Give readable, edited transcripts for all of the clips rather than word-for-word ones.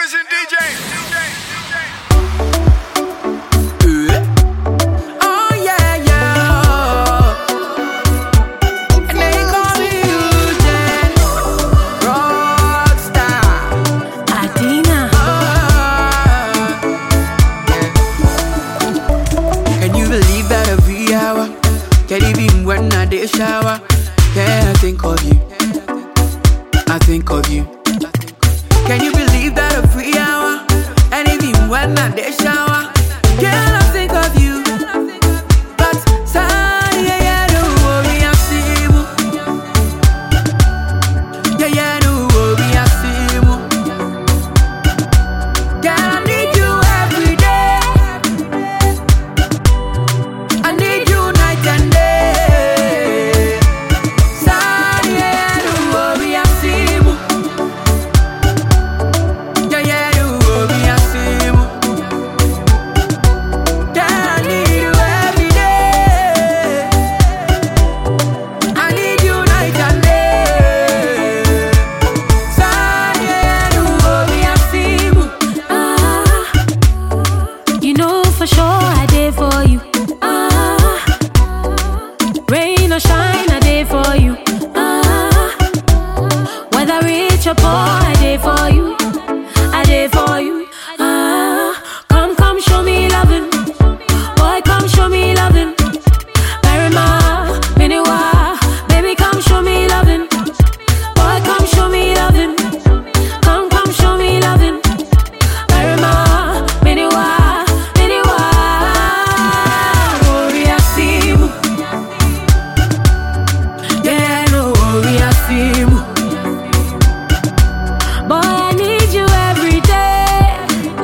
Amazing DJ. Oh yeah, yeah. And they call me Eugene, rockstar. Adina. Can you believe that every hour? Can't even when I did shower. Yeah, I think of you. I think of you. Can you believe that every hour? And even when I did shower, yeah, I think of you. But sorry, yeah, don't worry, I see you. Yeah, don't worry, I see you. Girl, I need you every day. I need you night and day. Sorry, yeah, don't worry, I see you. Yeah, don't worry, I see you. Girl, I need you every day. I need you night and day. Sorry, yeah, don't worry, I see you. You know for sure I did for you. Rain or shine, I did for you. Whether rich or poor, I did for you. I did for you. Come, show me loving. Boy, come show me loving. Marima, Miniwa, baby, come show me loving. Boy, come show me loving. Come, show me loving. Marima, Miniwa, Miniwa. Worry, I see you. Yeah, no worry, I see you. Boy, I need you every day.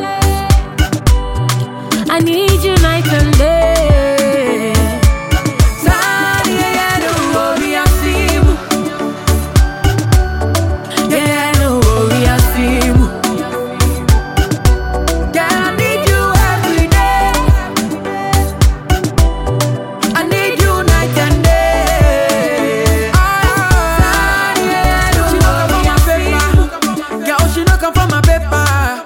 I need you night and day. Sorry, yeah, don't worry, I see you. Yeah, don't worry, I see you. Yeah, I need you every day. I need you night and day. Sorry, yeah, don't worry, I see you. Girl, she no come for my paper.